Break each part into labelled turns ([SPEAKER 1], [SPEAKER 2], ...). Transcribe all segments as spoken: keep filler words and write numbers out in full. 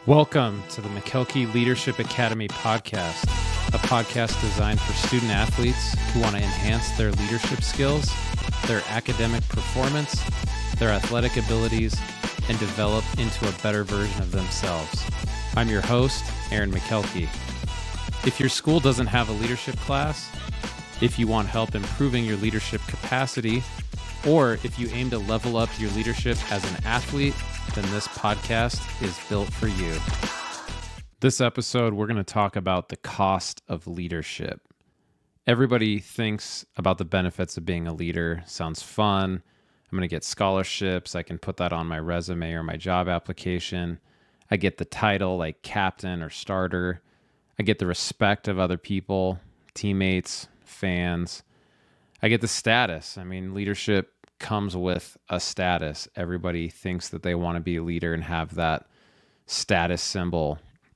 [SPEAKER 1] Welcome to the McKelkey Leadership Academy podcast, a podcast designed for student athletes who want to enhance their leadership skills, their academic performance, their athletic abilities, and develop into a better version of themselves. I'm your host, Aaron McKelkey. If your school doesn't have a leadership class, if you want help improving your leadership capacity, or if you aim to level up your leadership as an athlete, then this podcast is built for you. This episode, we're going to talk about the cost of leadership. Everybody thinks about the benefits of being a leader. Sounds fun. I'm going to get scholarships. I can put that on my resume or my job application. I get the title like captain or starter. I get the respect of other people, teammates, fans. I get the status. I mean, leadership comes with a status. Everybody thinks that they want to be a leader and have that status symbol.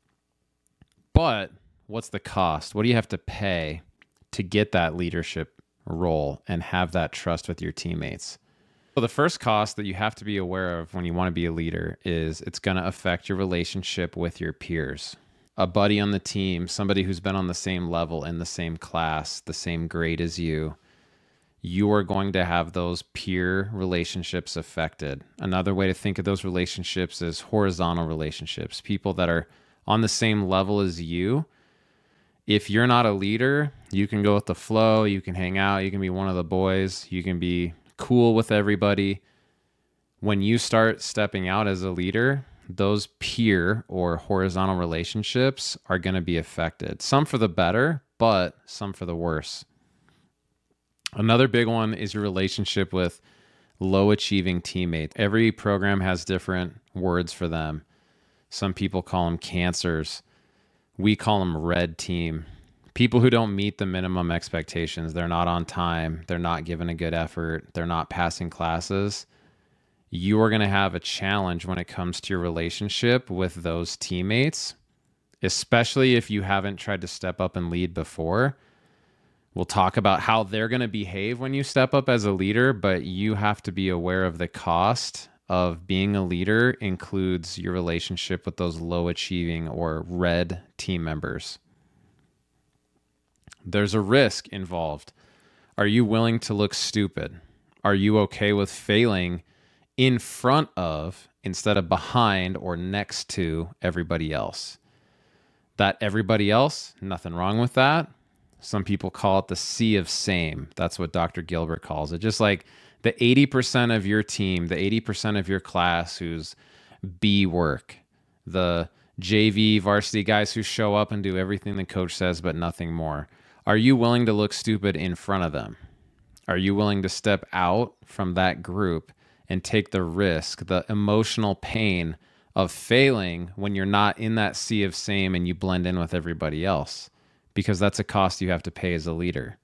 [SPEAKER 1] But what's the cost? What do you have to pay to get that leadership role and have that trust with your teammates? So the first cost that you have to be aware of when you want to be a leader is it's going to affect your relationship with your peers. A buddy on the team, somebody who's been on the same level in the same class, the same grade as you, you are going to have those peer relationships affected. Another way to think of those relationships is horizontal relationships, people that are on the same level as you. If you're not a leader, you can go with the flow, you can hang out, you can be one of the boys, you can be cool with everybody. When you start stepping out as a leader, those peer or horizontal relationships are going to be affected. Some for the better, but some for the worse. Another big one is your relationship with low achieving teammates. Every program has different words for them. Some people call them cancers. We call them red team. People who don't meet the minimum expectations. They're not on time. They're not giving a good effort. They're not passing classes. You are going to have a challenge when it comes to your relationship with those teammates, especially if you haven't tried to step up and lead before. We'll talk about how they're going to behave when you step up as a leader, but you have to be aware of the cost of being a leader includes your relationship with those low achieving or red team members. There's a risk involved. Are you willing to look stupid? Are you okay with failing in front of instead of behind or next to everybody else? That everybody else, nothing wrong with that. Some people call it the sea of same. That's what Doctor Gilbert calls it. Just like the eighty percent of your team, the eighty percent of your class who's B work, the J V varsity guys who show up and do everything the coach says but nothing more. Are you willing to look stupid in front of them? Are you willing to step out from that group and take the risk, the emotional pain of failing when you're not in that sea of same and you blend in with everybody else? Because that's a cost you have to pay as a leader.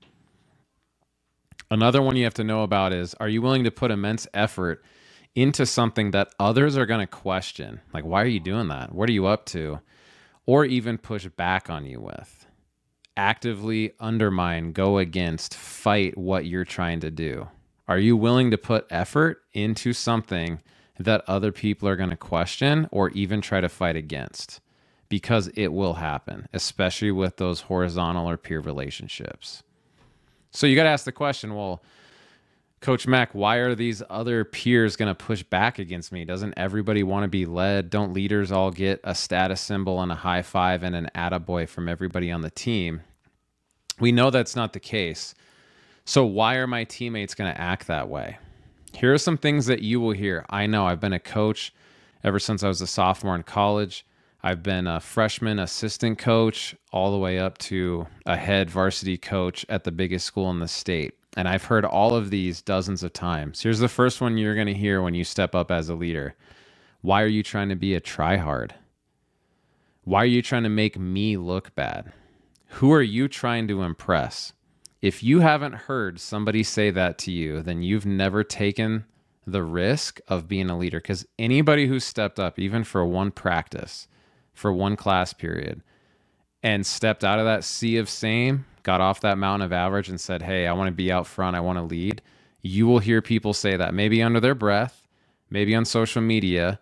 [SPEAKER 1] Another one you have to know about is, are you willing to put immense effort into something that others are going to question? Like, why are you doing that? What are you up to? Or even push back on you with. Actively undermine, go against, fight what you're trying to do. Are you willing to put effort into something that other people are going to question or even try to fight against? Because it will happen, especially with those horizontal or peer relationships. So you got to ask the question, well, Coach Mack, why are these other peers going to push back against me? Doesn't everybody want to be led? Don't leaders all get a status symbol and a high five and an attaboy from everybody on the team? We know that's not the case. So why are my teammates going to act that way? Here are some things that you will hear. I know I've been a coach ever since I was a sophomore in college. I've been a freshman assistant coach all the way up to a head varsity coach at the biggest school in the state. And I've heard all of these dozens of times. Here's the first one you're going to hear when you step up as a leader. Why are you trying to be a tryhard? Why are you trying to make me look bad? Who are you trying to impress? If you haven't heard somebody say that to you, then you've never taken the risk of being a leader. Because anybody who's stepped up, even for one practice, for one class period, and stepped out of that sea of same, got off that mountain of average and said, hey, I want to be out front, I want to lead, you will hear people say that, maybe under their breath, maybe on social media,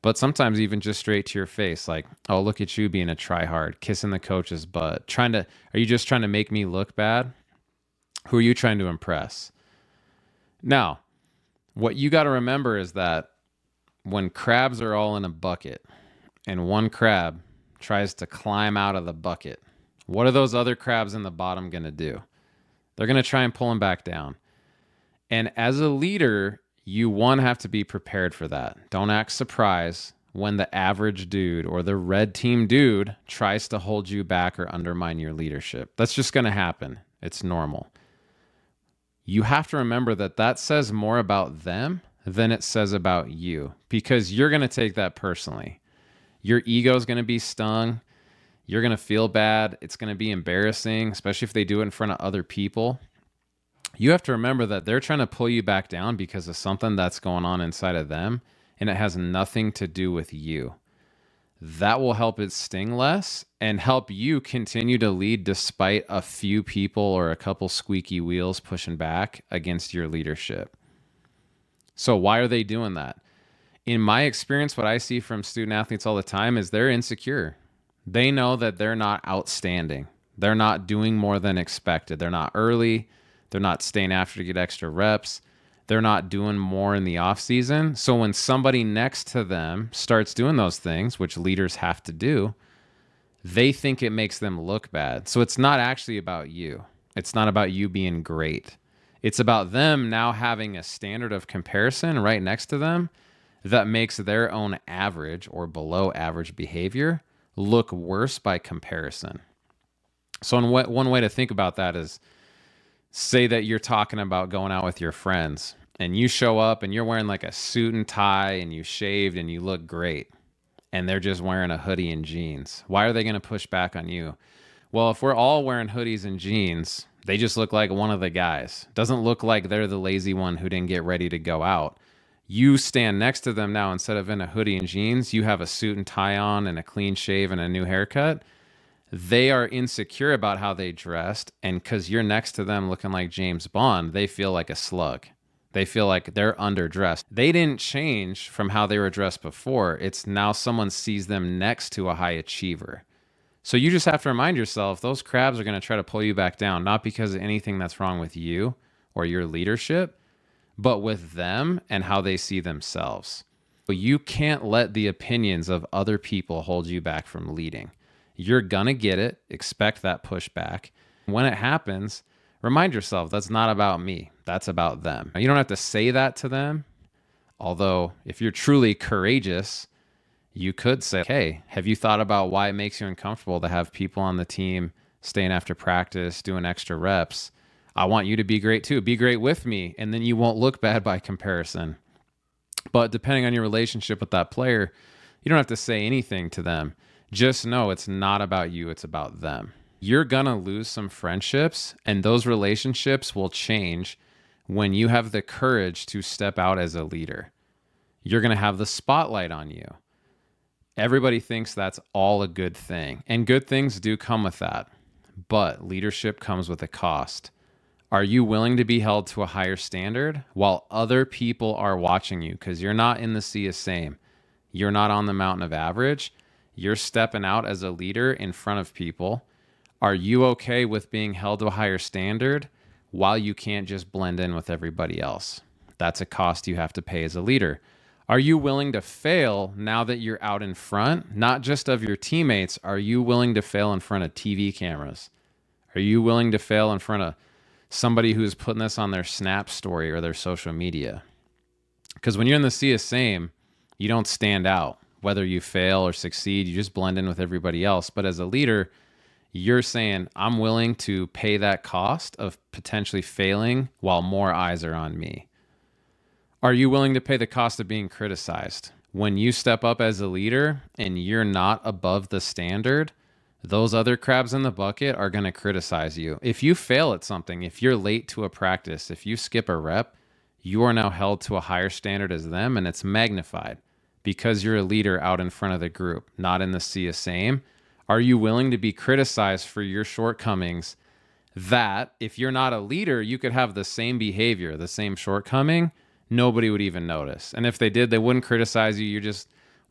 [SPEAKER 1] But sometimes even just straight to your face, like, oh, look at you being a tryhard, kissing the coach's butt, trying to, are you just trying to make me look bad? Who are you trying to impress? Now, what you got to remember is that when crabs are all in a bucket and one crab tries to climb out of the bucket, what are those other crabs in the bottom going to do? They're going to try and pull him back down. And as a leader, you, one, have to be prepared for that. Don't act surprised when the average dude or the red team dude tries to hold you back or undermine your leadership. That's just going to happen. It's normal. You have to remember that that says more about them than it says about you, because you're going to take that personally. Your ego is going to be stung. You're going to feel bad. It's going to be embarrassing, especially if they do it in front of other people. You have to remember that they're trying to pull you back down because of something that's going on inside of them, and it has nothing to do with you. That will help it sting less and help you continue to lead despite a few people or a couple squeaky wheels pushing back against your leadership. So why are they doing that? In my experience, what I see from student athletes all the time is they're insecure. They know that they're not outstanding. They're not doing more than expected. They're not early. They're not staying after to get extra reps. They're not doing more in the off season. So when somebody next to them starts doing those things, which leaders have to do, they think it makes them look bad. So it's not actually about you. It's not about you being great. It's about them now having a standard of comparison right next to them that makes their own average or below average behavior look worse by comparison. So in what, one way to think about that is, say that you're talking about going out with your friends and you show up and you're wearing like a suit and tie and you shaved and you look great, and they're just wearing a hoodie and jeans. Why are they going to push back on you? Well, if we're all wearing hoodies and jeans, they just look like one of the guys. Doesn't look like they're the lazy one who didn't get ready to go out. You stand next to them now, instead of in a hoodie and jeans, you have a suit and tie on and a clean shave and a new haircut. They are insecure about how they dressed, and because you're next to them looking like James Bond, they feel like a slug. They feel like they're underdressed. They didn't change from how they were dressed before. It's now someone sees them next to a high achiever. So you just have to remind yourself, those crabs are going to try to pull you back down, not because of anything that's wrong with you or your leadership, but with them and how they see themselves. But you can't let the opinions of other people hold you back from leading. You're going to get it. Expect that pushback. When it happens, remind yourself, that's not about me. That's about them. You don't have to say that to them. Although if you're truly courageous, you could say, hey, have you thought about why it makes you uncomfortable to have people on the team staying after practice, doing extra reps? I want you to be great too. Be great with me, and then you won't look bad by comparison. But depending on your relationship with that player, you don't have to say anything to them. Just know it's not about you, it's about them. You're gonna lose some friendships, and those relationships will change when you have the courage to step out as a leader. You're gonna have the spotlight on you. Everybody thinks that's all a good thing, and good things do come with that, but leadership comes with a cost. Are you willing to be held to a higher standard while other people are watching you? Because you're not in the sea of same. You're not on the mountain of average. You're stepping out as a leader in front of people. Are you okay with being held to a higher standard while you can't just blend in with everybody else? That's a cost you have to pay as a leader. Are you willing to fail now that you're out in front, not just of your teammates? Are you willing to fail in front of T V cameras? Are you willing to fail in front of somebody who's putting this on their Snap story or their social media? Because when you're in the sea of same, you don't stand out. Whether you fail or succeed, you just blend in with everybody else. But as a leader, you're saying, I'm willing to pay that cost of potentially failing while more eyes are on me. Are you willing to pay the cost of being criticized? When you step up as a leader and you're not above the standard, those other crabs in the bucket are going to criticize you. If you fail at something, if you're late to a practice, if you skip a rep, you are now held to a higher standard as them, and it's magnified because you're a leader out in front of the group, not in the sea of same. Are you willing to be criticized for your shortcomings that if you're not a leader, you could have the same behavior, the same shortcoming, nobody would even notice. And if they did, they wouldn't criticize you. You're just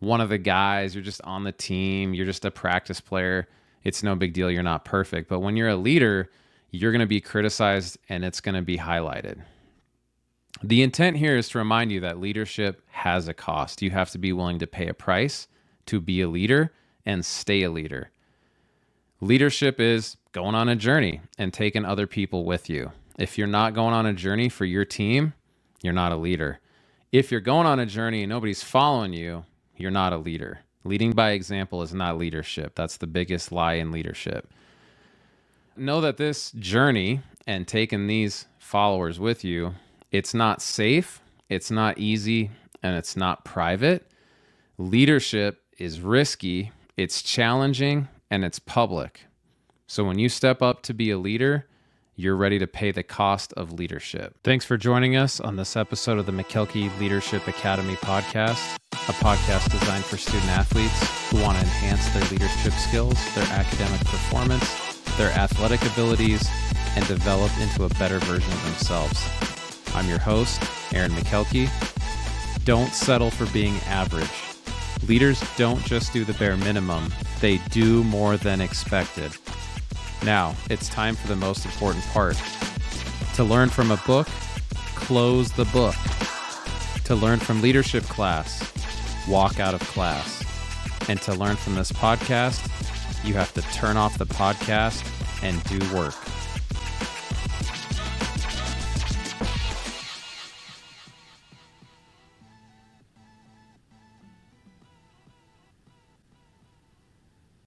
[SPEAKER 1] one of the guys, you're just on the team, you're just a practice player. It's no big deal. You're not perfect. But when you're a leader, you're going to be criticized and it's going to be highlighted. The intent here is to remind you that leadership has a cost. You have to be willing to pay a price to be a leader and stay a leader. Leadership is going on a journey and taking other people with you. If you're not going on a journey for your team, you're not a leader. If you're going on a journey and nobody's following you, you're not a leader. Leading by example is not leadership. That's the biggest lie in leadership. Know that this journey and taking these followers with you, it's not safe, it's not easy, and it's not private. Leadership is risky, it's challenging, and it's public. So when you step up to be a leader, you're ready to pay the cost of leadership. Thanks for joining us on this episode of the McKelkey Leadership Academy podcast, a podcast designed for student athletes who want to enhance their leadership skills, their academic performance, their athletic abilities, and develop into a better version of themselves. I'm your host, Aaron McKelkey. Don't settle for being average. Leaders don't just do the bare minimum, they do more than expected. Now, it's time for the most important part. To learn from a book, close the book. To learn from leadership class, walk out of class. And to learn from this podcast, you have to turn off the podcast and do work.